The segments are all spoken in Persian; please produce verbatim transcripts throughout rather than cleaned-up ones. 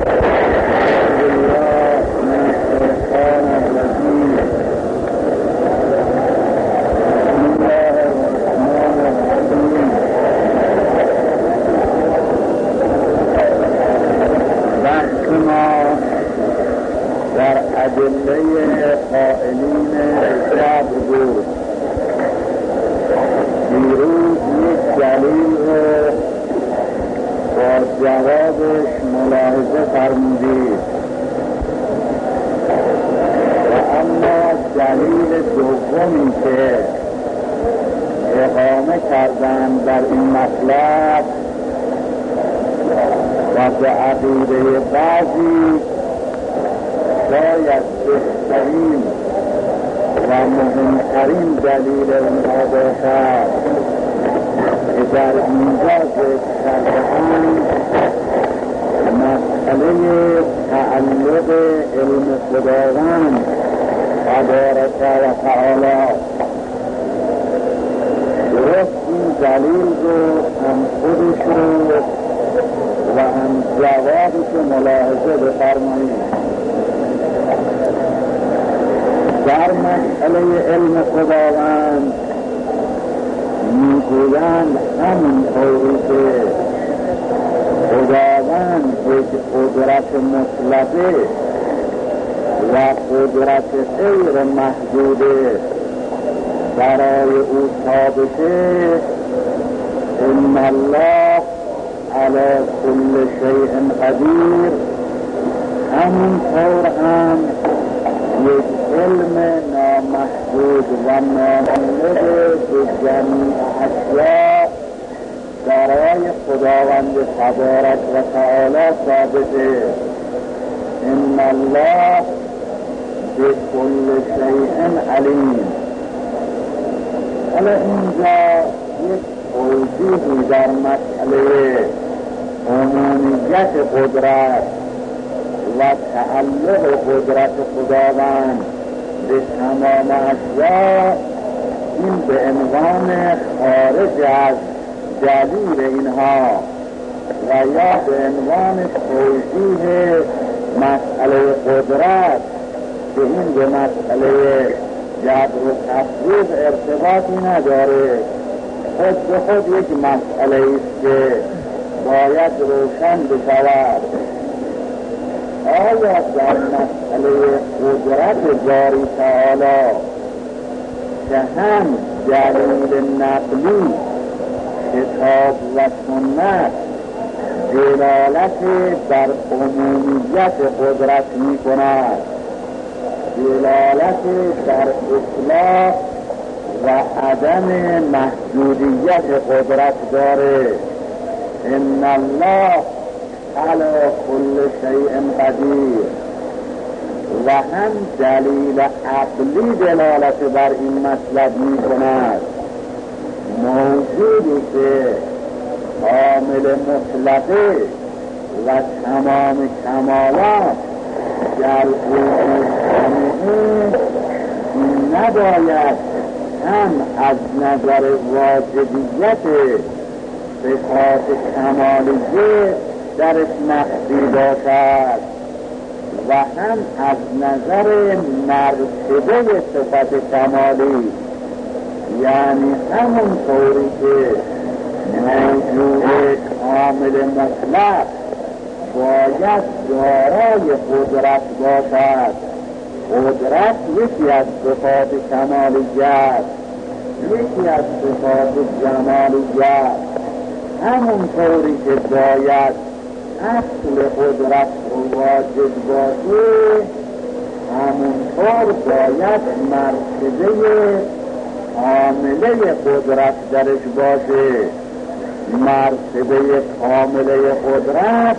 مرتبه کامله قدرت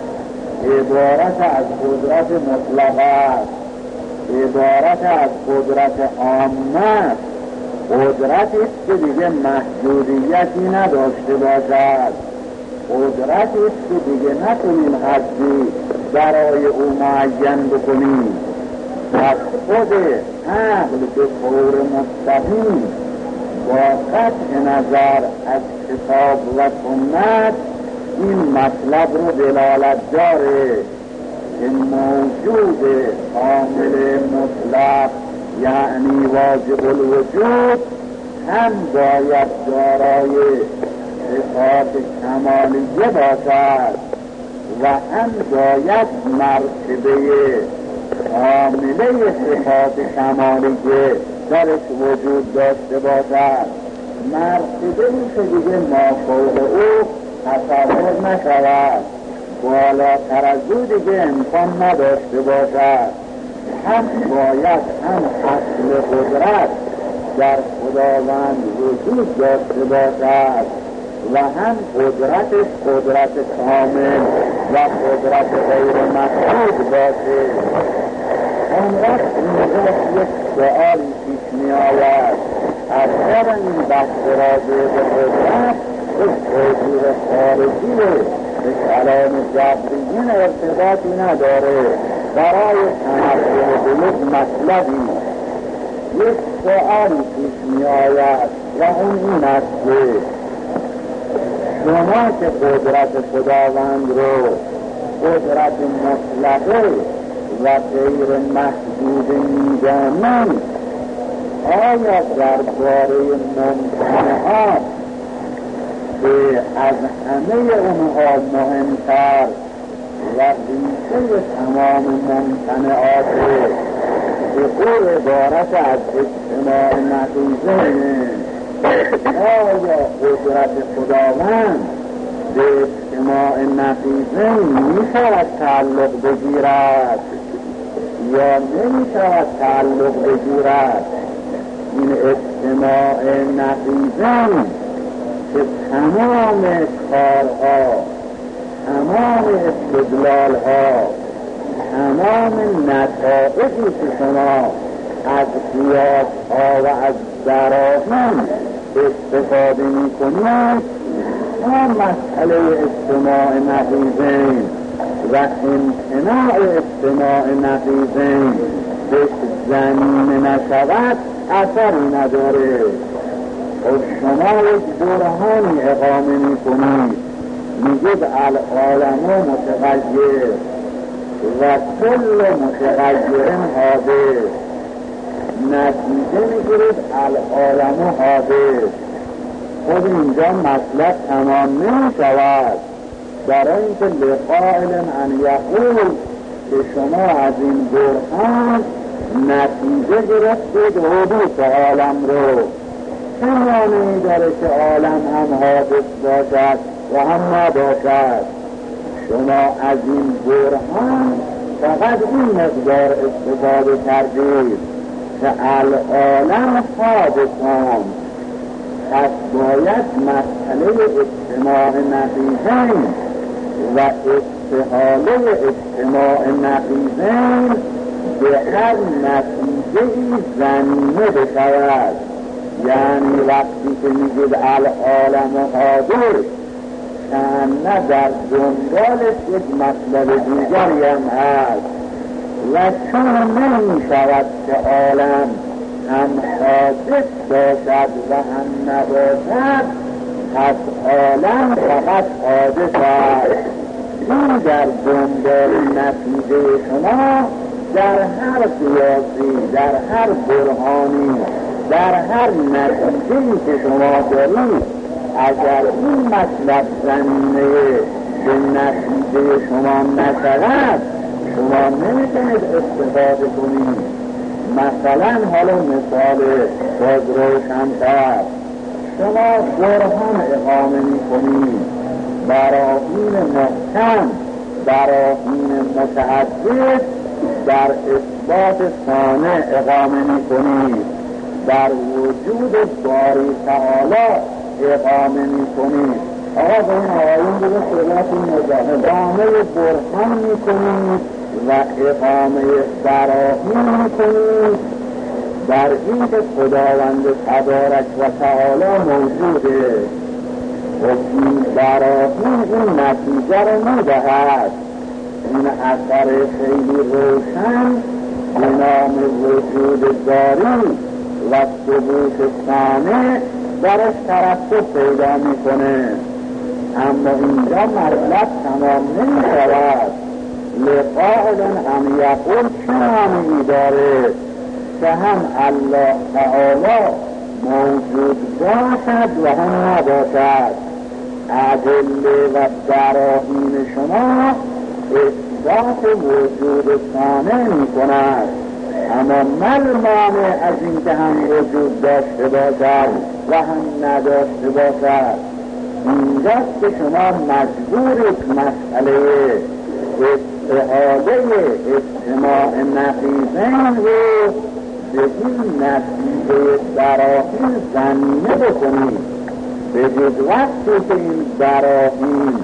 عبارت از قدرت مطلقه، عبارت از قدرت عامه، قدرتی است که دیگه محدودیتی نداشته باشد، قدرتی است که دیگه نتونیم حدی برای او معین بکنیم. از خود عقل به طور مستقیم با قطع نظر از کتاب و سنت این مطلب رو دلالت داره که موجود کامل مطلق یعنی واجب الوجود هم باید دارای صفات کمالیه باشد و هم باید مرتبه کامله صفات کمالیه درش وجود داشته باشد. مرتبه که دیگه ما فوق او تصور نشود، بالاتر از او دیگه امکان نداشته باشد. هم باید هم اصل قدرت در خداوند وجود داشته باشد و هم قدرتش قدرت کامل و قدرت غیر محدود باشه. اون وقت اینجا یک سؤالی پیش می آید، اکثر این بحث راجع به قدرت یک حضور خارجی به کلام جبریین ارتباطی نداره. برای تمثل به یک مطلبی یک سؤالی پیش می آید و اون این است که شما که قدرت خداوند رو قدرت مطلقه و غیر محدود می دانید، آیا درباره ممکنه‌ها که از همه اونها مهمتر و ریشه تمام ممکنه‌ات به او عبارت از اجتماع نقیضه، آیا قدرت خداوند به اجتماع نقیضه می شود تعلق بگیرد یا نمی شود تعلق بگیرد؟ این اجتماع نقیضه که تمام کارها، تمام استدلالها، تمام نتایجی که شما از قیاسها و از براهین استفاده می کنید هم مسئله اجتماع نقیضین و امتناع اجتماع نقیضین به زمین نشود اثری نداره. و شما یک برهانی اقامه می کنید، میگید العالم متغیر و کل متغیر حادث، نتیجه میگیرید العالم حادث. خود اینجا مطلب تمام نمی شود، برای اینکه لقائل ان یقول که شما از این برهان نتیجه گرفتید حدوث عالم رو. چه معنی داره که عالم هم حادث باشد و هم نباشد؟ شما از این برهان فقط این مقدار استفاده کردید که العالم حادثان، پس باید مسئله اجتماع نقیضین و استحاله اجتماع نقیضین به هر نتیجه‌ای زمینه بشود. یعنی وقتی که میگید العالم حاضر، نه در دنبالش یک مطلب دیگری هم هست و چون نمی شود که عالم هم حادث باشد و هم نباشد، پس عالم فقط حادث است. این در دنبال نتیجه شما در هر قیاسی، در هر برهانی، در هر نتیجه‌ای که شما دارید، اگر این مطلب زمینه به نتیجه شما نشود، شما نمیتونید استفاده کنید. مثلا حالا مثال باز روشن‌تر، شما برهان اقامه میکنید، براهین محکم، براهین متعدد در اثبات صانع اقامه میکنید، در وجود باری تعالی اقامه میکنید. آقا به این آیین دیگه صورت مجاهد اقامه برهان میکنید و اقامه براهین میکنید در این که خداوند تبارک و تعالی موجوده و این براهین این نتیجه رو میدهد. این اثر خیلی روشن به نام وجود داری و ثبوت صانع درش ترتب پیدا میکنه. اما اینجا مطلب تمام نمی شود. لقائل هم یقول چه معنی داره که هم الله تعالی موجود باشد و هم نباشد. ادله و براهین شما اثبات وجود ثانه می کند، اما مل مانع از این که هم وجود داشته باشد و هم نداشته باشد. اینجاست که شما مجبورید مسئله استحاله اجتماع نقیضین رو به این نتیجه براهین زمینه بکنید. بگید وقتی که این براهین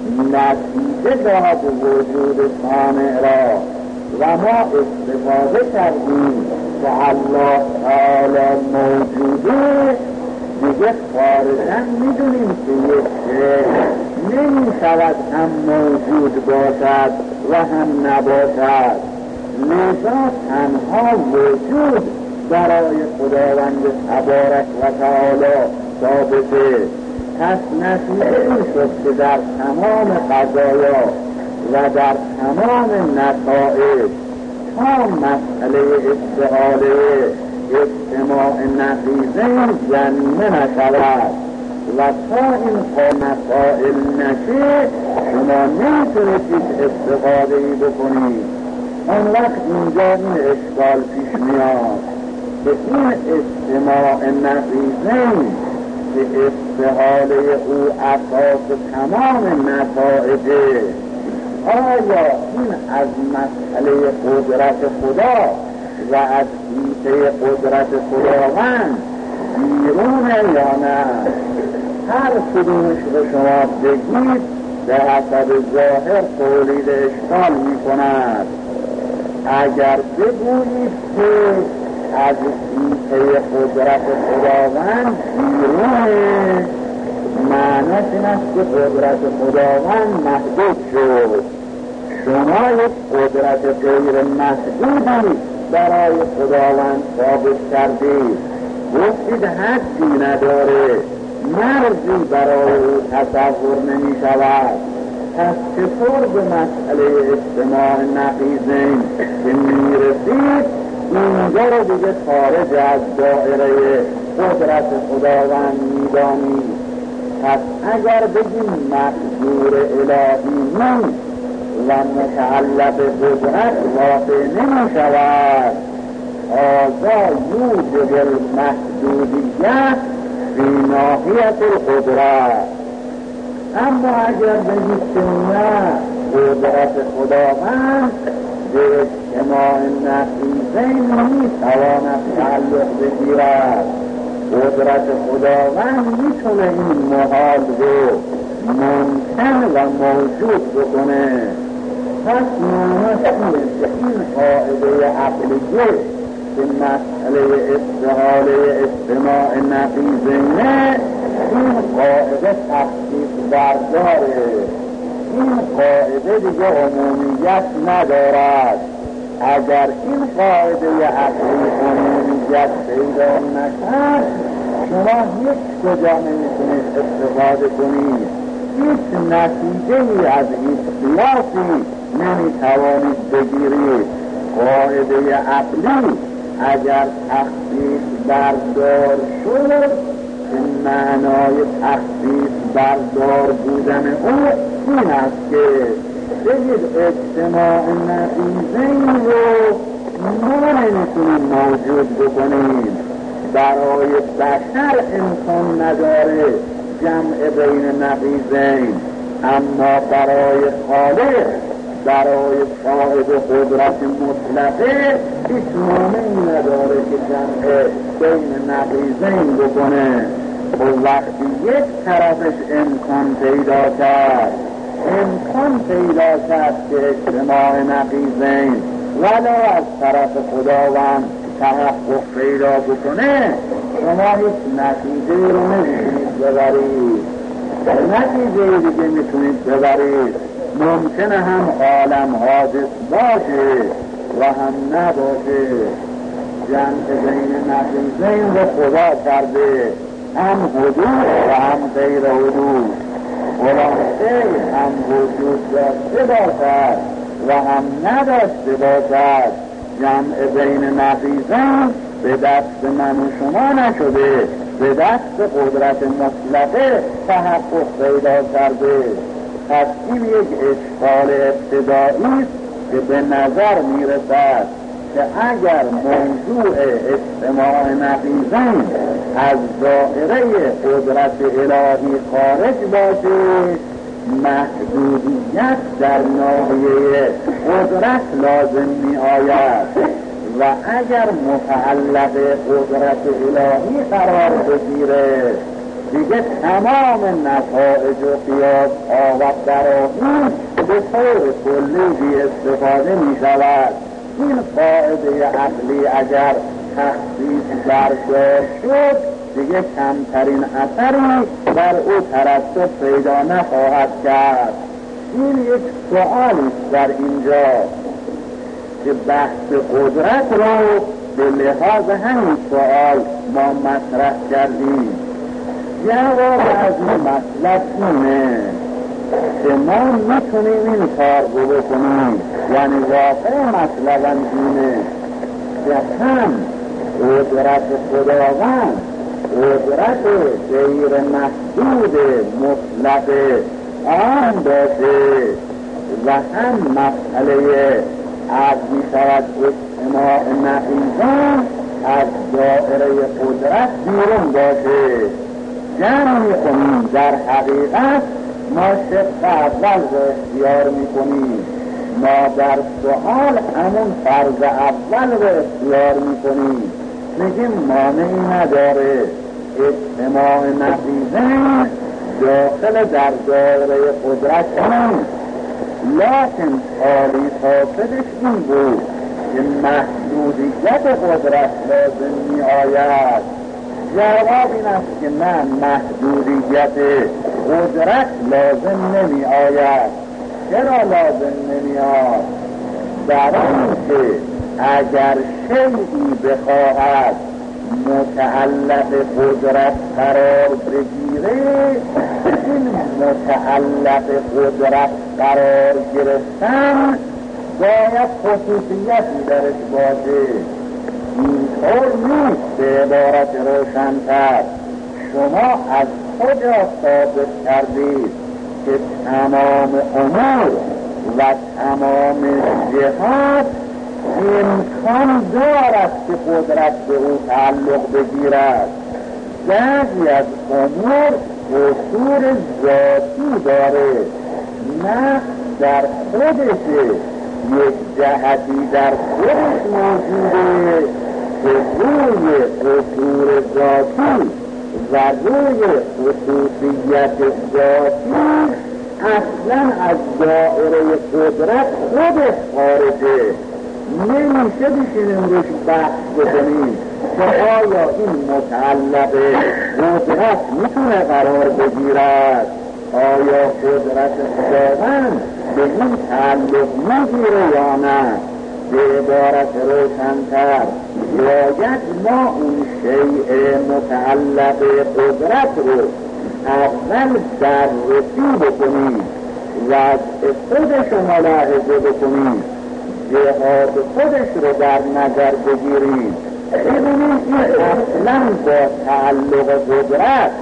نتیجه داد وجود سامع را و ما استفاده کردیم که الله تعالی موجوده، دیگه خارجاً میدونیم که یک شیء نمی شود هم موجود باشد و هم نباشد. لذا تنها وجود برای خداوند تبارک و تعالی ثابته. پس نتیجه این شد که در تمام قضایا و در تمام نتائج تا مسئله استحاله اجتماع نقیضین جنمه نشود و تا این مسائل نشه شما نمیتونید استفاده ای بکنید. اون وقت اینجا این اشکال پیش میاد که این اجتماع نقیضین که استحاله او اساس تمام نتائجه، آیا این از مسئله قدرت خدا و از حیطه قدرت خداوند بیرونه یا نه؟ هر کدومش رو شما بگید به حسب ظاهر تولید اشکال می کند. اگر بگویید که از حیطه قدرت خداوند بیرونه، معنیش این است که قدرت خداوند محدود شد. شما یک قدرت غیر محدودی برای خداوند ثابت کردید، گفتید حدی نداره، مرزی برای او تصور نمی شود. پس چطور به مسئله اجتماع نقیضین که می رسید اینجا رو دیگه خارج از دائره قدرت خداوند می دانید؟ پس اگر بگیم مقدور الهی نیست و متعلق قدرت واقع نمی شود، آزا یوجب المحدودیت فی ناحیت القدرت. اما اگر بگید که نه، قدرت خداوند به اجتماع نقیضین میتواند تعلق بگیرد، قدرت خداوند میتونه این محال رو ممکن و موجود بکنه. پس معنیش اینه که این قاعده عقلیه که مسئله استحاله اجتماع نقیضینه، این قاعده تخصیص برداره. این قاعده دیگه عمومیت ندارد. اگر این قاعده عقلی عمومیت پیدا نکرد، شما هیچ کجا نمیتونید استفاده کنید، هیچ نتیجه‌ای از هیچ قیاسی نمیتوانید بگیرید. قاعده عقلی اگر تخصیص بردار شد، این معنای تخصیص بردار بودن او این است که بگید اجتماع نقیضین رو ما نمیتونیم موجود بکنیم. برای بشر امکان نداره جمع بین نقیضین، اما برای خالق، برای صاحب قدرت مطلقه هیچ مانعی نداره که جمع بین نقیضین بکنه. و وقتی یک طرفش امکان پیدا کرد، امکان پیدا کرد که اجتماع نقیضین ولو از طرف خداوند تحقق پیدا بکنه، شما هیچ نتیجه رو نمیتونید ببرید. نتیجه دیگه میتونید ببرید. ممکنه هم عالم حادث باشه و هم نباشه. جمع بین نقیضین رو خدا کرده، هم حدود و هم غیر حدود. خلاصه هم وجود داشته باشد و هم نداشته باشد جمع بین نقیضین به دست من و شما نشده، به دست قدرت مطلقه تحقق پیدا کرده. پس این یک اشکال ابتدایی است که به نظر میرسد که اگر موضوع اجتماع نقیضین از دائره قدرت الهی خارج باشه، محدودیت در ناحیه قدرت لازم می آید و اگر متعلق قدرت الهی قرار بگیره دیگه تمام نتایج و قیاس ها و براهین به طور کلی بی استفاده می شود. این قاعده عقلی اگر تخصیص برداشت شد دیگه کمترین اثری بر او ترتب پیدا نخواهد کرد. این یک سؤالی در اینجا که بحث قدرت رو به لحاظ همین سؤال ما مطرح کردیم. جواب از این مطلب اینه که ما میتونیم این کار رو بکنیم، یعنی واقع مطلبم اینه که هم قدرت خداوند قدرت غیر محدود مطلق آن باشه و هم مسئله از می شود اجتماع نقیضان از دائره قدرت بیرون باشه. جمع می کنیم در حقیقت ما شق اول رو اختیار می کنیم، ما در سؤال همون فرض اول رو اختیار می کنیم، میگیم مانعی نداره اجتماع نقیضین داخل در دائره قدرت نیست، لیکن حالی فاسدش این بود که محدودیت قدرت لازم می آید. جواب این است که نه، محدودیت قدرت لازم نمی آید. چرا لازم نمی آید؟ برای اینکه اگر شیئی بخواهد متعلق قدرت قرار بگیره، این متعلق قدرت قرار گرفتن باید خصوصیتی درش باشه. اینطور نیست. به عبارت روشن‌تر شما از کجا ثابت کردید که تمام امور و تمام جهات امکان دارد که قدرت به او تعلق بگیرد؟ بعضی از امور قصور ذاتی داره، نه در خودشه، یک جهتی در خودش موجوده که روی قصور ذاتی و روی خصوصیت ذاتی اصلا از دائره قدرت خودش خارجه. نمیشه بشینیم روش بحث بکنیم که آیا این متعلق قدرت میتونه قرار بگیرد، آیا قدرت خداوند به این تعلق میگیره یا نه. به عبارت روشن‌تر باید ما اون شیء متعلق قدرت رو اول بررسی بکنیم و خودش رو ملاحظه بکنیم، جهات خودش رو در نظر بگیریم، ببینیم این اصلا با تعلق قدرت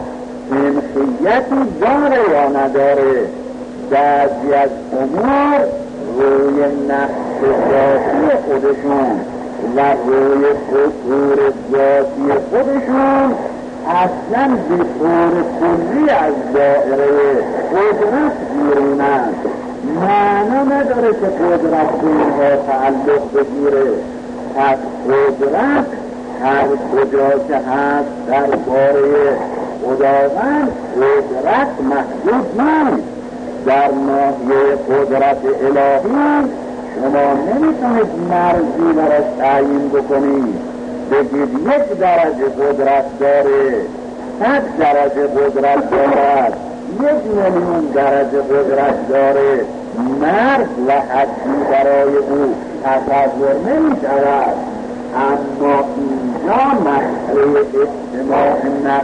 منفیتی داره یا نداره. بعضی از امور روی نقص ذاتی خودشون و روی قصور ذاتی خودشون اصلا به طور کلی از دائره قدرت بیرونند. معنا نداره که قدرت به اینها تعلق بگیره. پس قدرت هر کجا که هست درباره خداوند قدرت محدود نیست. در ناحیه قدرت الهی شما نمیتونید مرزی براش تعیین بکنید، بگید یک درجه قدرت داره، صد درجه قدرت دارد، یک میلیون درجه قدرت داره، مرز و حدی برای او تصور نمی شود. اما اینجا مسئله اجتماع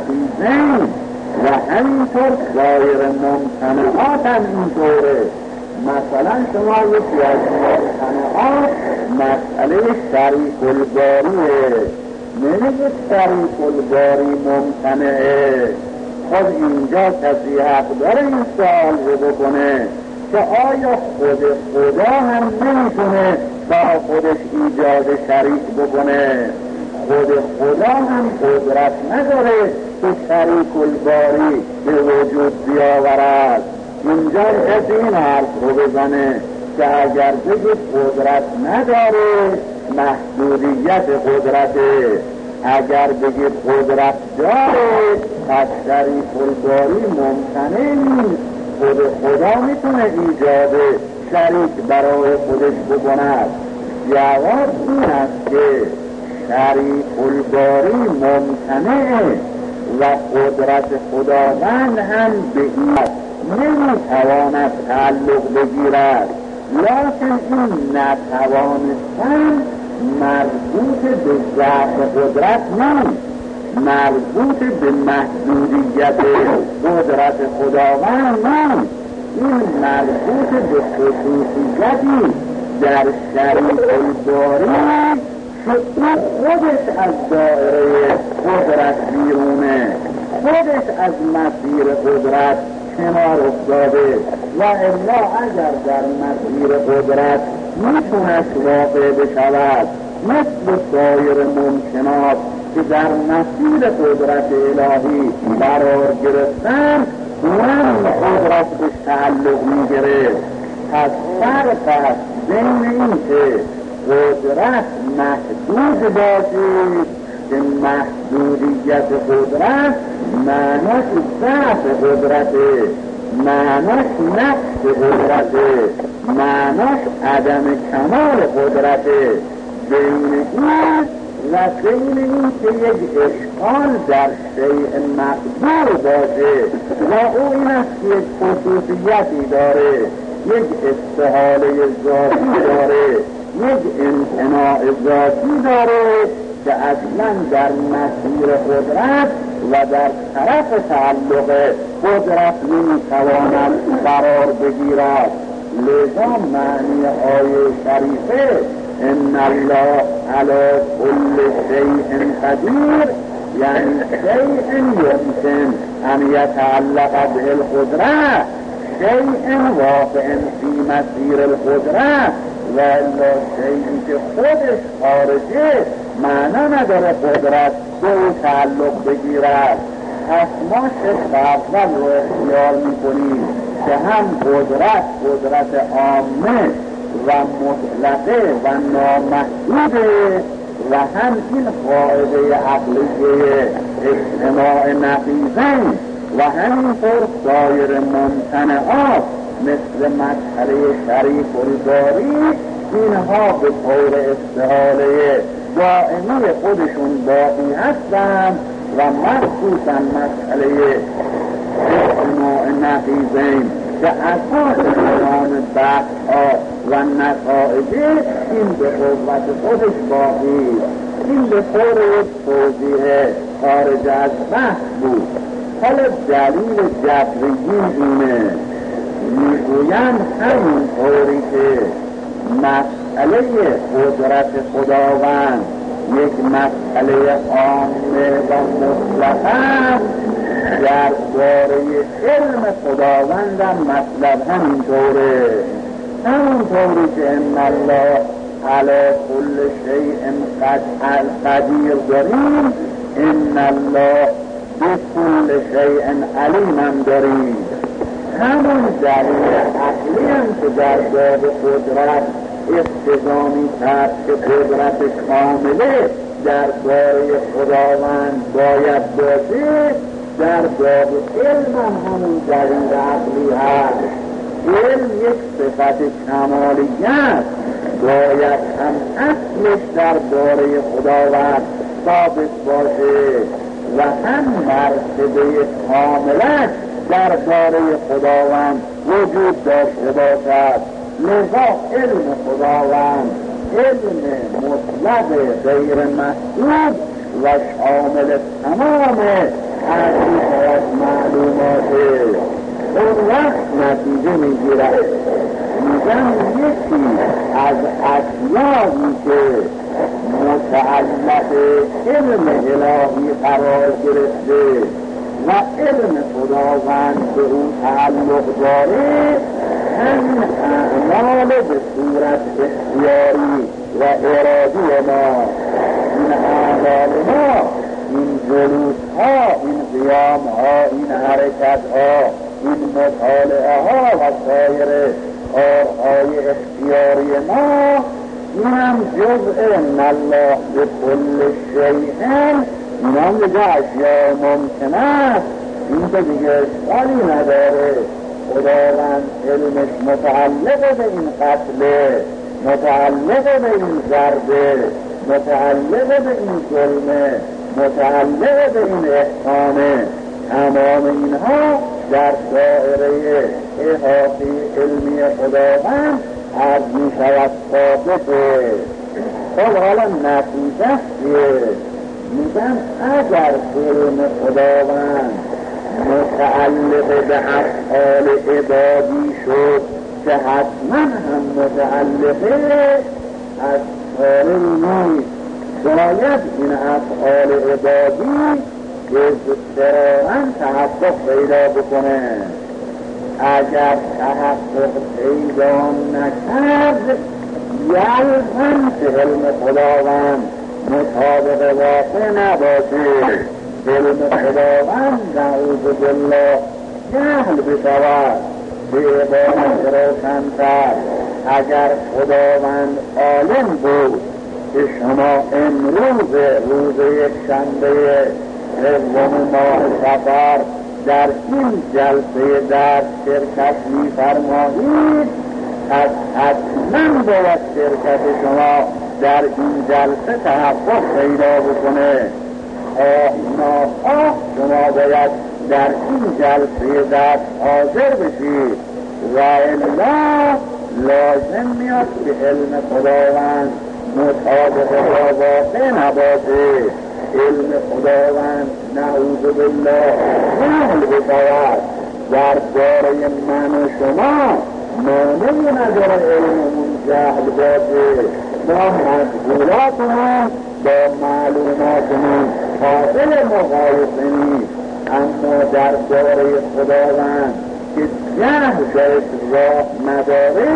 نقیضین و همینطور سایر ممتنعات هم اینطوره. مثلا شما یکی از ممتنعات مسئله شریک الباریه، نمیگه شریک الباری ممتنعه. خود اینجا کسی حق داره این سوال رو بکنه که آیا خود خدا هم نمیتونه با خودش ایجاد شریک بکنه؟ خود خدا هم قدرت نداره که شریک الباری به وجود بیاورد. اینجا کسی این حرف رو بزنه که اگر بگید قدرت نداره محدودیت قدرته، اگر بگید قدرت داره پس شریک الباری ممتنع نیست. خود خدا میتونه ایجاد شریک برای خودش بکند. جواب این است که شریک الباری ممتنعه و قدرت خداوند هم به این نمیتواند تعلق بگیرد، لیکن این نتوانستن مربوط به ضعف قدرت نیست، مربوط به محدودیت قدرت خداوند نیست. این مربوط به خصوصیتی در شریک الباری که او خودش از دایره قدرت بیرونه، خودش از مسیر قدرت کنار افتاده و الا اگر در مسیر قدرت میتونست واقع بشود مثل سایر ممکنات که در مسیر قدرت الهی قرار گرفتن اون قدرت به تعلق میگرفت. پس فرق است بین این که قدرت محدود باشید که محدودیت قدرت معناش ضعف قدرته، معناش نقص قدرته، معناش عدم کمال قدرته. بین این و بین این که یک اشکال در شیء مقدور باشه و او این است که یک خصوصیتی داره، یک استحاله ذاتی داره، یک امتناع ذاتی داره که اصلا در مسیر قدرت و در طرف تعلق قدرت نمیتواند قرار بگیرد. لذا معنی آیه شریفه ان الله علی کل شیء قدیر یعنی شیء یمکن ان یتعلق به القدرة، شیء واقع فی مسیر القدرة و الا شیئی که خودش خارجه معنا نداره قدرت به او تعلق بگیرد. پس ما شش اول رو اختیار میکنیم که هم قدرت قدرت عامه و مطلقه و نامحدوده و هم این قاعده عقلیه اجتماع نقیضین و همینطور سایر ممتنعات مثل مسئله شریک الباری اینها به طور استحاله دائمی خودشون باقی هستند و مخصوصا مسئله اجتماع نقیضین که اساس تمام بحث‌ها و نتایج این به قوت خودش باقی، این به طور توضیح خارج از بحث بود. حالا دلیل جبریین اینه، میگویند همین طوری که مسئله قدرت خداوند یک مسئله عامه و مطلقه در باره علم خداوند هم مطلب همینطوره، همونطوری که ان الله علی کل شیء قدیر داریم ان الله بكل شیء علیم هم داریم. همون دلیل عقلی هم که در باب قدرت اقتضامی کرد که قدرت کامله در باره خداوند باید باشه، در باب علم هم همون دلیل عقلی هست. علم یک صفت کمالیت باید هم اصلش در باره خداوند ثابت باشه و هم مرتبه کاملش در باره خداوند وجود داشته باشد. لذا علم خداوند علم مطلق غیر محدود و شامل تمام حقیقت معلومات اون وقت نتیجه میگیرد میگن یکی از اشیایی که متعلق علم الهی قرار گرفته و علم خداوند به اون تعلق داره همین اعمال به صورت اختیاری و ارادی ما، این اعمال ما، این جلوس ها، این قیام ها، این حرکت ها، این مطالعه ها و سایر کارهای اختیاری ما، این هم جزء ان الله به کل شیء، این هم دیگه اشیاء ممکن است، این که دیگه اشکالی نداره. خداوند علمش متعلق به این قتله، متعلق به این ضربه، متعلق به این ظلمه، متعلق به این احسانه. تمام اینها در دائره احاطه علمی خداوند از می شود ثابته. خب حالا نتیجه چیه؟ میگن اگر علم خداوند متعلق به افعال عبادی شد که حتما هم متعلقه، از کاری نیست. باید این افعال عبادی اضطراراً تحقق پیدا بکنه. اگر تحقق پیدا نکرد یلزم که علم خداوند مطابق واقع نباشه. علم خداوند نعوذ بالله جهل بشود به عبارت روشن‌تر. اگر خداوند عالم بود که شما امروز روز یک شنبه سوم ماه صفر در این جلسه درس شرکت می‌فرمایید، از حتما باید شرکت شما در این جلسه تحقق پیدا بکنه. آه ناخواه شما باید در این جلسه درس حاضر بشید و الا لازم میاد که علم خداوند مطابق با واقع نباشه. علم خداوند نعوذ بالله جهل بشود در باره من و شما، مانعی نداره علممون جهل باشه. ما مشغولاتمون با معلوماتمون قابل مقایسه نیست، اما در باره خداوند که جهل درش راه نداره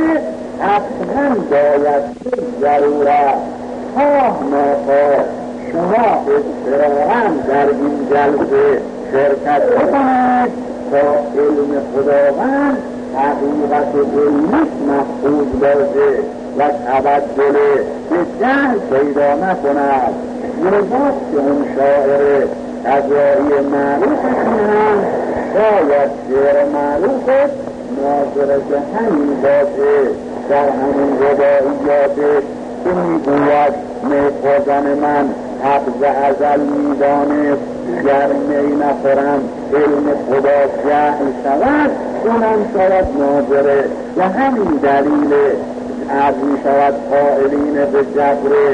حتما باید ضرورت خواه ناخواه شما اضطراراً در این جلسه شرکت بکنید تا علم خداوند حقیقت علمیش محفوظ باشه و تبدل به جهل پیدا نکند. لذاست که اون شاعر قضایی معروفشون هم شاید شعر معروفش ناظر به همین باشه. در همین رباعیاتش که میگوید میخوردن من حفظ ازل میدانست گر می نخورم علم خدا جهل شود، اونم شاید ناظره و همین دلیل از می شود قائلین به جبره.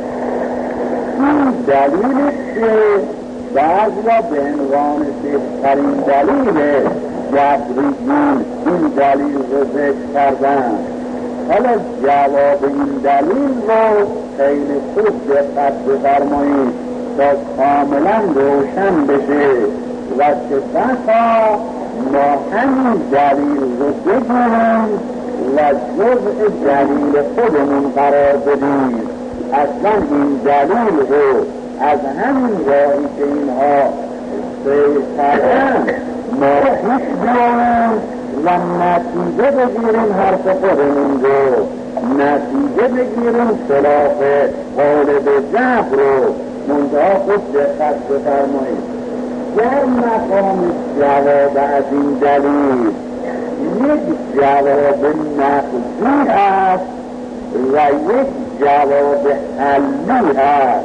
این دلیلش که بعضا به عنوان بهترین دلیل جبریین این دلیل رو ذکر کردن. حالا جواب این دلیل رو خیلی خوب دقت بفرمایید تا کاملا روشن بشه و که بسا ما همین دلیل رو بگیریم و جزء دلیل خودمون قرار بدیم. اصلا این دلیل رو از همین راهی که اینها سیر کردن ما پیش بیاریم و نتیجه بگیریم حرف خودمون رو، نتیجه بگیریم خلاف قول به جبر رو. منتها خود دقت بفرمایید در مقام جواب از این دلیل یک جواب نقضی هست و یک جواب حلی هست.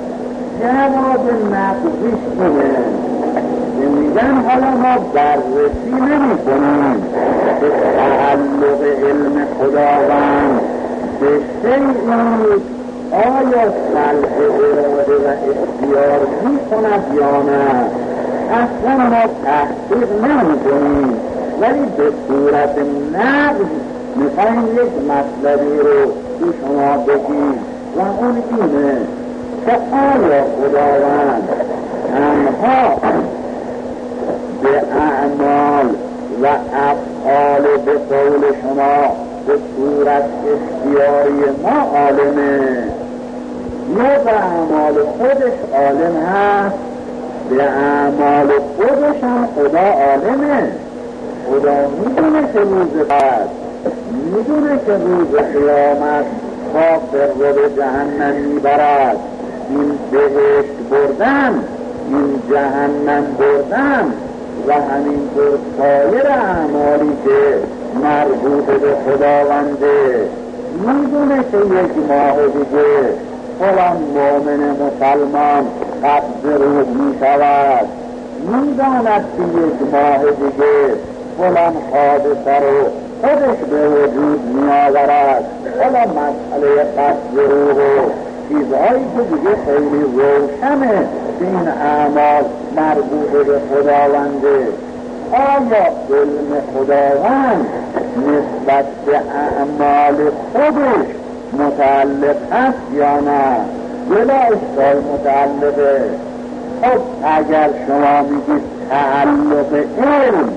جواب نقضیش اینه که میگن حالا ما بررسی نمی کنیم به تعلق علم خداوند به شیئی آیا خلق اراده و اختیار می کند یا نه، اصلا ما تحقیق نمی کنیم، ولی به صورت نقض میخوایم یک مطلبی رو به شما بگیم و اون اینه که آیا خداوند تنها به اعمال و افعال به قول شما به صورت اختیاری ما عالمه یا به اعمال خودش عالم هست؟ به اعمال خودش هم خدا عالمه. خدا میدونه که روز بعد، میدونه که روز قیامت کافر رو به جهنم میبرد. این بهشت بردن، این جهنم بردن و همینطور سایر اعمالی که مربوط به خداونده. میدونه که یک ماه دیگه فلان مؤمن مسلمان قبض روح میشود. میداند که یک ماه دیگه فلان حادثه رو خودش به وجود میآورد. حالا مسئله قبض روح و چیزهایی که دیگه خیلی روشنه که این اعمال مربوط به خداونده. آیا علم خداوند نسبت به اعمال خودش متعلق هست یا نه؟ بلا اشکال متعلقه. خب اگر شما میگید تعلق علم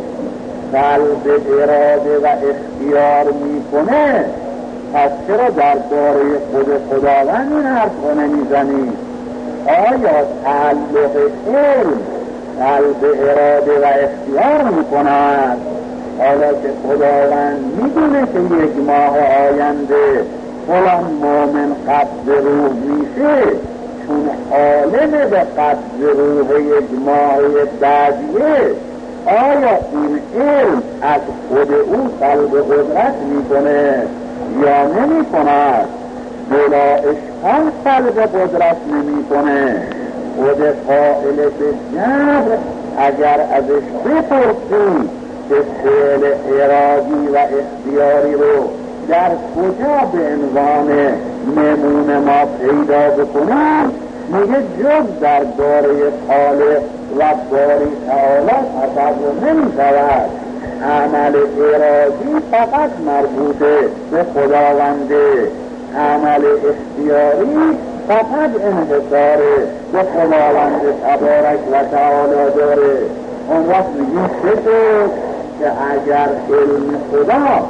قلب اراده و اختیار میکنه، پس چرا در باره خود خداوند این حرف رو نمیزنید؟ آیا تعلق علم قلب اراده و اختیار میکند؟ حالا که خداوند میدونه که یک ماه آینده فلان مؤمن قبض روح میشه، چون عالم به قبض روح یک ماه بعدیه، آیا این علم از خود او قلب قدرت میکنه یا نمی کند؟ بلا اشکال قلب قدرت نمی کنه. خود قائل به جبر اگر ازش بپرسی که فعل ارادی و اختیاری رو در کجا به عنوان نمونه ما پیدا بکنیم، میگه جز در باره خالق و باری تعالی تصور نمی شود. عمل ارادی فقط مربوطه به خداونده، عمل اختیاری فقط انحصار به خداوند تبارک و تعالی داره. اون وقت میگیم چطور که اگر علم خدا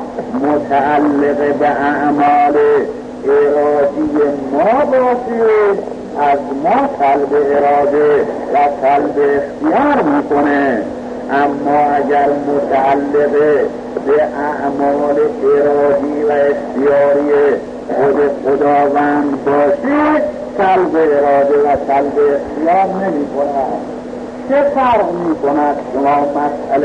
متعلق به اعمال ارادی ما باشه، از ما قلب اراده و قلب اختیار میکنه. اما اگر متعلق به اعمال ارادی و اختیاری خود خداوند باشه، قلب اراده و قلب اختیار نمی کند. چه فرق می کند شما مسئله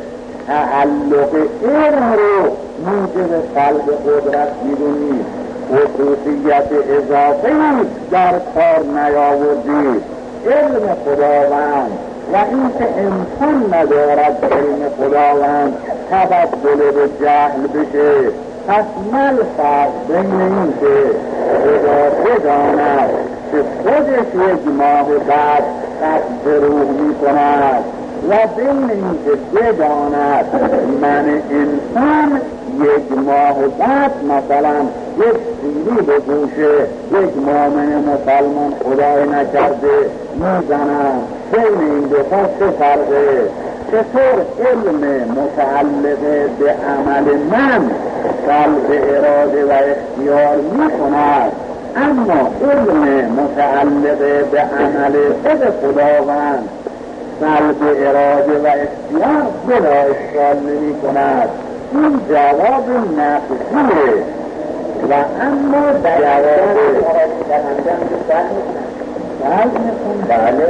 تعلق علم رو موجب قلب قدرت می دونید؟ خصوصیت اضافه‌ای در کار نیاوردید. علم خداوند و این که امکان ندارد علم خداوند تبدل به جهل بشه. پس مل فرق بین این که خدا بداند که خودش یک ماه بعد قبض روح می کند و بین این که بداند من انسان یک ماه بعد مثلا یک سیری به گوشه یک مؤمن مسلمان خدای نکرده میزنم. بین این دو تا چه فرقه؟ چطور علم متعلق به عمل من قلب اراده و اختیار می کند، اما علم متعلق به عمل خود خداوند قلب اراده و اختیار بلا اشکال نمی کند؟ این جواب نقصیه. و اما در جواب بله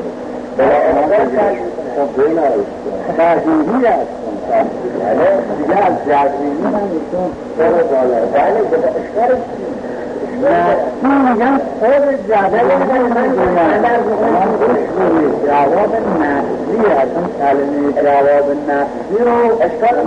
تحضیری هستون بله دیگه از جزیری هم ایشون سر بالا بله به اشکارش نقصی میگن خود جواب جواب نقصی از اون کلمه جواب نقصی رو اشکال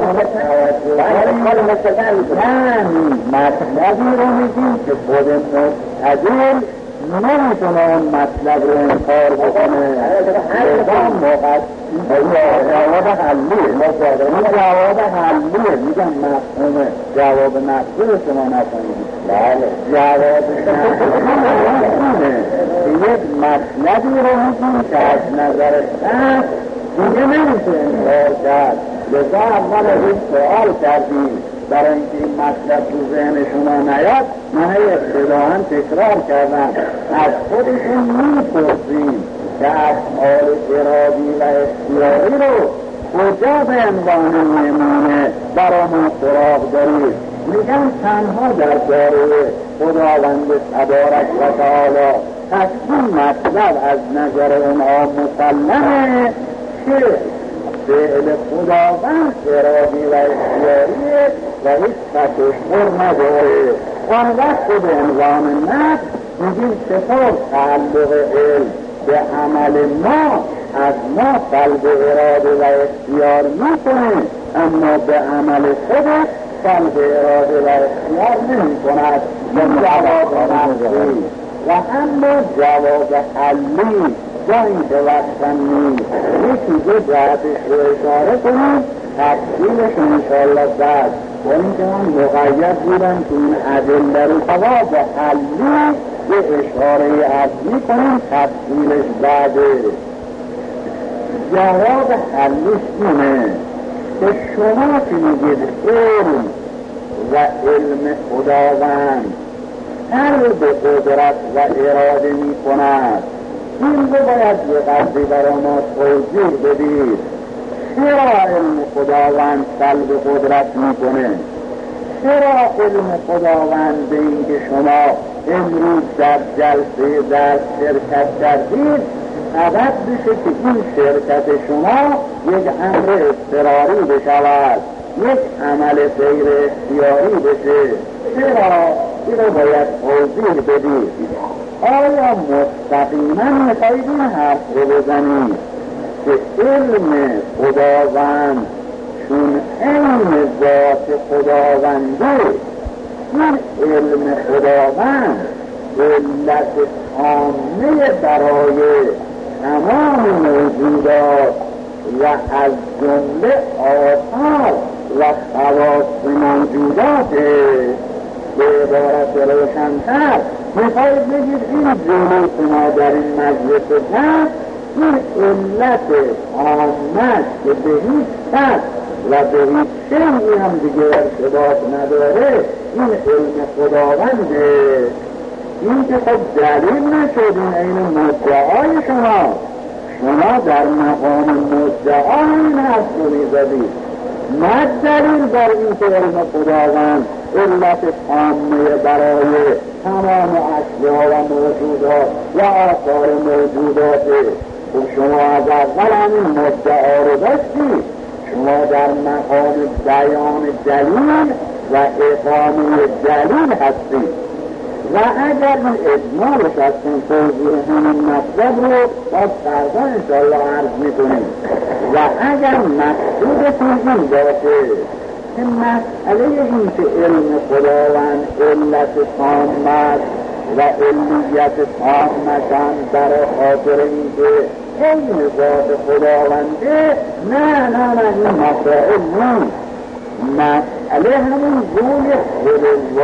مطلبی رو میگیم که خود مستدل نمیتونه اون مطلب رو انکار بکنه. این موقع جواب حلیه، این جواب حلیه، میگم مفهومه. جواب نفسه رو شما نفهمیدید. بله جواب نفسه یک مطلبی رو میگیم که از نظر شخص دیگه نمیشه انکار کرد. لذا اول از این سوال کردیم برای اینکه این مطلب تو ذهن شما نیاد، من ابتداءً تکرار کردم از خودشون میپرسیم که افعال ارادی و اختیاری رو کجا به عنوان نمونه برای ما سراغ دارید؟ میگن تنها در داره خداوند تبارک و تعالی. پس این مطلب از نظر اونها مسلمه که فعل خداوند ارادی و اختیاریه و هیچ تشخر نداره. آن وقت به عنوان نفس میگیم چطور تعلق علم به عمل ما از ما سلب اراده و اختیار میکنه، اما به عمل خودش سلب اراده و اختیار نمی کند. این جواب نفسی و اما جواب حلی جا این که وقتم نیست یکی دو جهتش رو اشاره کنیم، تفصیلش انشاءالله بعد با اینکه من مقید بودم که این ادله رو جواب حلی یه اشاره از می کنیم، تفصیلش بعده. جواب حلیش اینه که شما که میگید علم و علم خداوند هر به قدرت و اراده می کند، این رو باید یه قدری برای ما توضیح بدید. چرا علم خداوند سلب قدرت میکنه؟ چرا علم خداوند به این که شما امروز در جلسه درس شرکت کردید سبب بشه که این شرکت شما یک امر اضطراری بشود، یک عمل غیر اختیاری بشه؟ چرا؟ این رو باید توضیح بدید. آیا مستقیما میخواید این حرف رو بزنید که علم خداوند چون علم ذات خداونده، این علم خداوند علت عامه برای تمام موجودات و از جمله آثار و خواص موجودات؟ به عبارت روشن‌تر میخواید بگید این جلوس ما در این مجلس هست، این علت عامت که به هیچ کس و به هیچ شیعی هم دیگه ارتباط نداره، این علم خداونده. این که خب دلیل نشد، این این مدعای شما شما در مقام مدعا این حرف رو میزدید، نه دلیل بر این که علم خداوند علت عامه برای تمام اشیا و موجودات و آثار موجوداته. خب شما از اول همین مدعا رو داشتید، شما در مقام بیان دلیل و اقامه دلیل هستید و اگر این اجمالش از این توضیح همین مطلب رو باز فردا انشاءالله عرض میکنیم و اگر مقصودتون این باشه که مسئله این که علم خداوند علت تامت و علیت تامتن برای خاطر این که علم ذات خداونده، نه نه نه این مسائل نیست. مسئله همون روی خود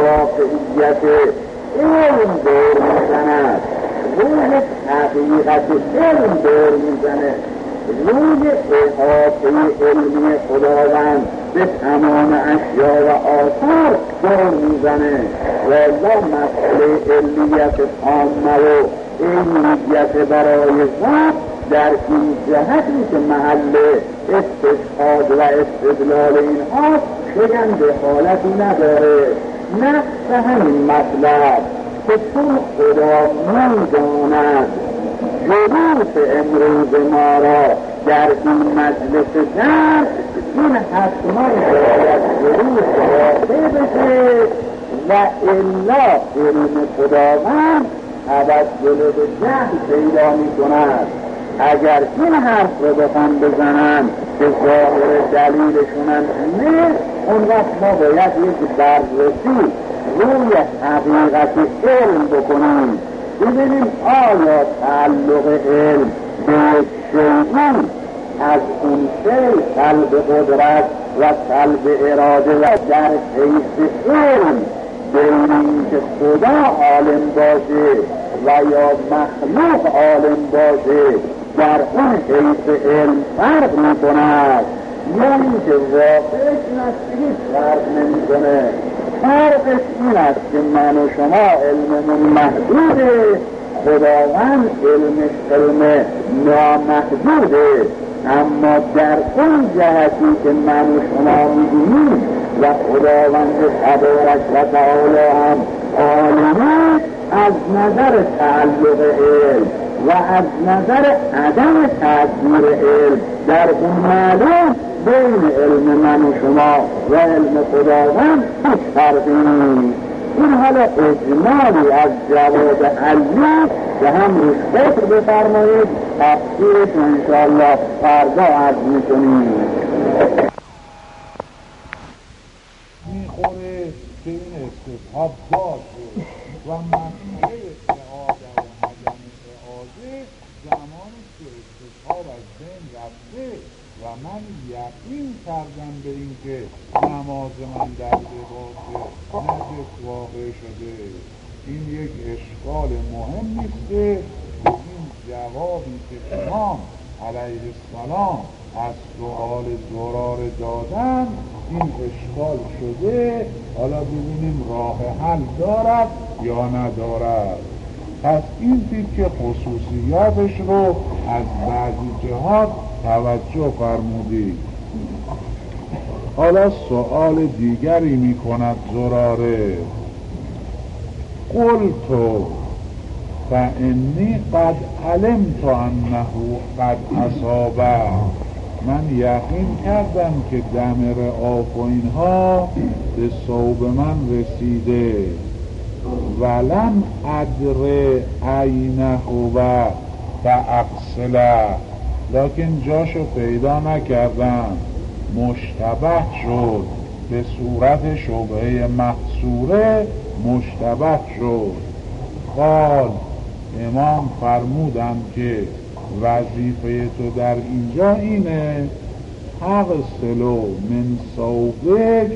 واقعیت علم دور میزند، روی حقیقت علم دور میزنه، روی احاطه علمی خداوند به تمام اشیا و آثار دور میزنه. والله مسئله علیت تامه و عینیت برای ذات در این جهتی که محل استشهاد و استدلال اینها بگن دخالتی نداره. نفس همین مطلب که چون خدا میداند جلوس امروز ما را در این مجلس درس، این حتما باید جلوس واقع بشه و الا علم خداوند توسل به جهل پیدا می کند. اگر این حرف رو بخوان بزنن که ظاهر دلیلشونن نیست، اون وقت ما باید یک بررسی روی حقیقت علم بکنیم ببینیم آیا تعلق علم به شیعی از اون شیع سلب قدرت و سلب اراده و در حیث علم بین اینکه خدا عالم باشه و یا مخلوق عالم باشه در اون حیث علم فرق می کند یا اینکه واقعش این است که هیچ فرق نمی کنه. فرقش این است که من و شما علممون محدوده، خداوند علمش علم نامحدوده، اما در اون جهتی که من و شما می‌بینیم و خداوند تبارک و تعالی هم عالمه از نظر تعلق علم و از نظر عدم تأثیر علم در اون معلوم بین علم من و شما و علم خداوند هیچ فرقی نیست. این حالا اجمالی از جواب علی که هم روش فکر بفرمایید، تفسیرش انشاءالله فردا عرض میکنیم. میخوره که این استصحاب باشه و مسئله اعاده و عدم اعاده زمانی که استصحاب از بین رفته و من یقین کردم به این که نماز من در لباس نجس واقع شده. این یک اشکال مهم نیسته که این جوابی که امام علیه السلام از سؤال زرار دادن این اشکال شده، حالا ببینیم راه حل دارد یا ندارد. پس این تیکه خصوصیاتش رو از بعضی جهات توجه فرمودید. حالا سؤال دیگری می کند زراره. قلتو فانی قد علمت انه قد اصابه، من یقین کردم که دم رعاف و اینها به صوب من رسیده. ولم ادر عینه و فاغسله، لکن جاشو پیدا نکردم، مشتبه شد به صورت شبهه محصوره، مشتبه شد. قال امام فرمودم که وظیفه تو در اینجا اینه تغسلو من ثوبک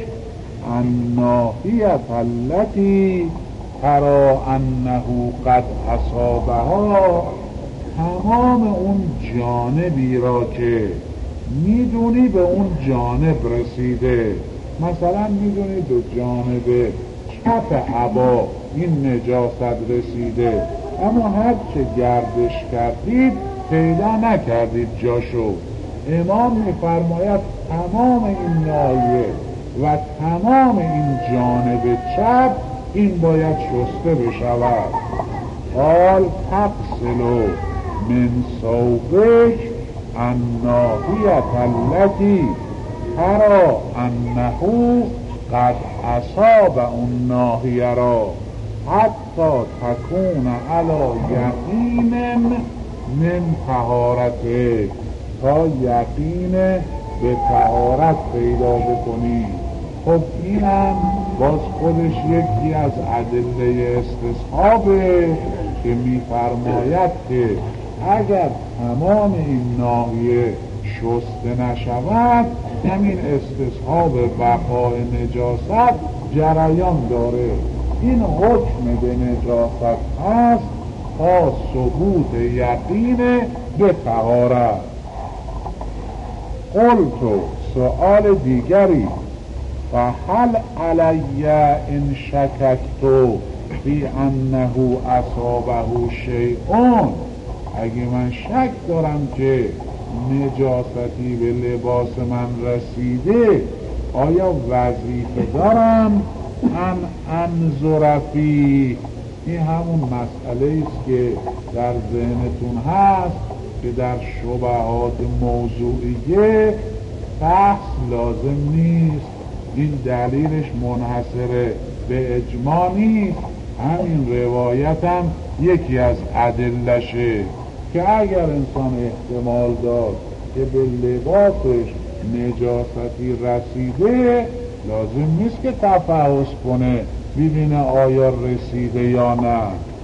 الناحیة التي ترى انه قد اصابها، تمام اون جانبی را که میدونی به اون جانب رسیده. مثلا میدونی به جانب چپ عبا این نجاست رسیده، اما هر چه گردش کردید پیدا نکردید جاشو. امام میفرماید تمام این ناحیه و تمام این جانب چپ این باید شسته بشود. قال تغسلو من ثوبک الناحیة التي ترى انه قد اصاب اون ناحیه را حتی تکون علی یقین من طهارته، تا یقین به طهارت پیدا بکنی. خب اینم باز خودش یکی از ادله استصحابه که میفرماید که اگر تمام این ناحیه شسته نشود همین استصحاب بقای نجاست جریان داره. این حکم به نجاست هست تا ثبوت یقین به طهارت. قلتو سؤال دیگری، فهل علی ان شککتو فی انه اصابه شیئون، اگه من شک دارم که نجاستی به لباس من رسیده آیا وظیفه دارم ان انظر فیه؟ این همون مسئله است که در ذهنتون هست که در شبهات موضوعیه بحث لازم نیست. این دلیلش منحصر به اجماع نیست، همین روایت هم یکی از ادلشه که اگر انسان احتمال داد که به لباسش نجاستی رسیده لازم نیست که تفحص کنه ببینه آیا رسیده یا نه.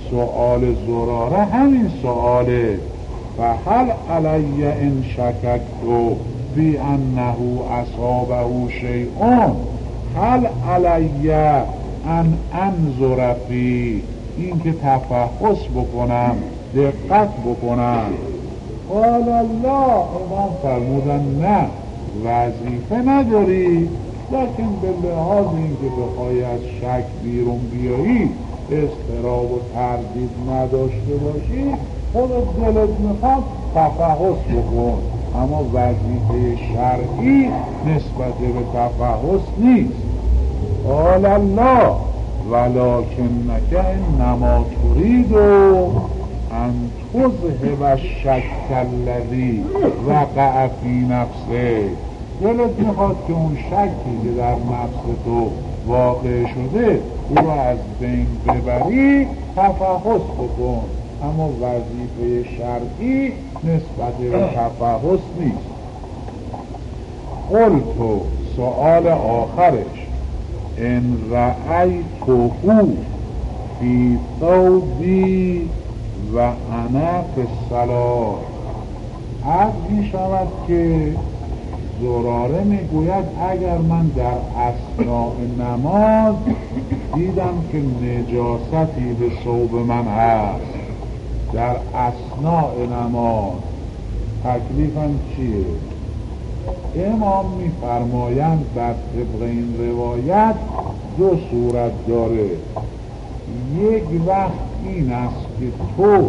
سؤال زراره همین سؤاله فهل علی ان شککت فی انه اصابه شیء هل علی ان انظر فی این که تفحص بکنم دقت بکنم. قال الله امام فرمودن نه وظیفه نداری، لکن به لحاظ این که بخوای از شک بیرون بیایی اضطراب و تردید نداشته باشی خودت دلت میخواد تفحص بکن، اما وظیفه شرعی نسبت به تفحص نیست. قال الله ولکنک انما ترید ان تذهب الشک الذی وقع فی نفسه، دلت میخواد که اون شکی که در نفس تو واقع شده او را از بین ببری تفحص بکن، اما وظیفه شرعی نسبت به تفحص نیست. قلت سؤال آخرش ان رأیته فی ثوبی و انا فی الصلاة، عرض می شود که زراره می گوید اگر من در اثناء نماز دیدم که نجاستی به ثوب من هست در اثناء نماز تکلیفم چیه؟ امام می فرمایند بر طبق این روایت دو صورت داره. یک وقت این است که تو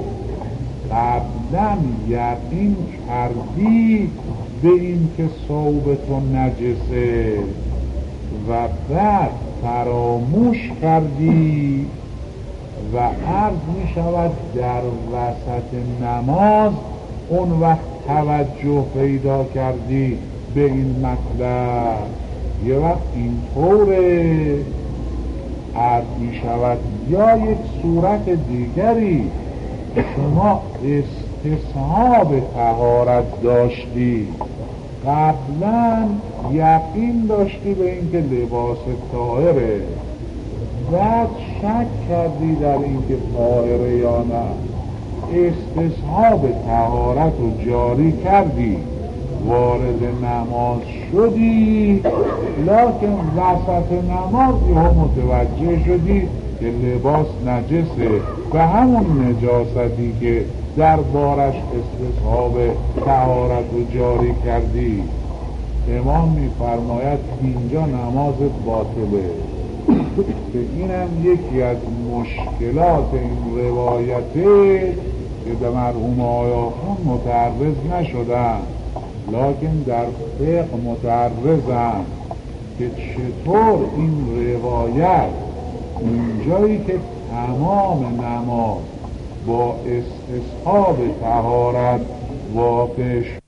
قبلا یقین کردی به این که ثوب تو نجسه و بعد فراموش کردی و عرض می شود در وسط نماز اون وقت توجه پیدا کردی به این مطلب. یه وقت این طوره عرض می شود یا یک صورت دیگری شما استصحاب طهارت داشتی، قبلا یقین داشتی به اینکه لباس طاهره، بعد شک کردی در اینکه طاهره یا نه، استصحاب طهارت رو جاری کردی، وارد نماز شدی، لکن وسط نماز یه متوجه شدی که لباس نجسه و همون نجاستی که در بارش استصحاب طهارت رو جاری کردی. امام می فرماید اینجا نماز باطله که اینم یکی از مشکلات این روایته که به مرحوم آیاخون متعرض نشدن، لکن در فقه متعرضن که چطور این روایت اونجایی که تمام نماز با استصحاب طهارت واقع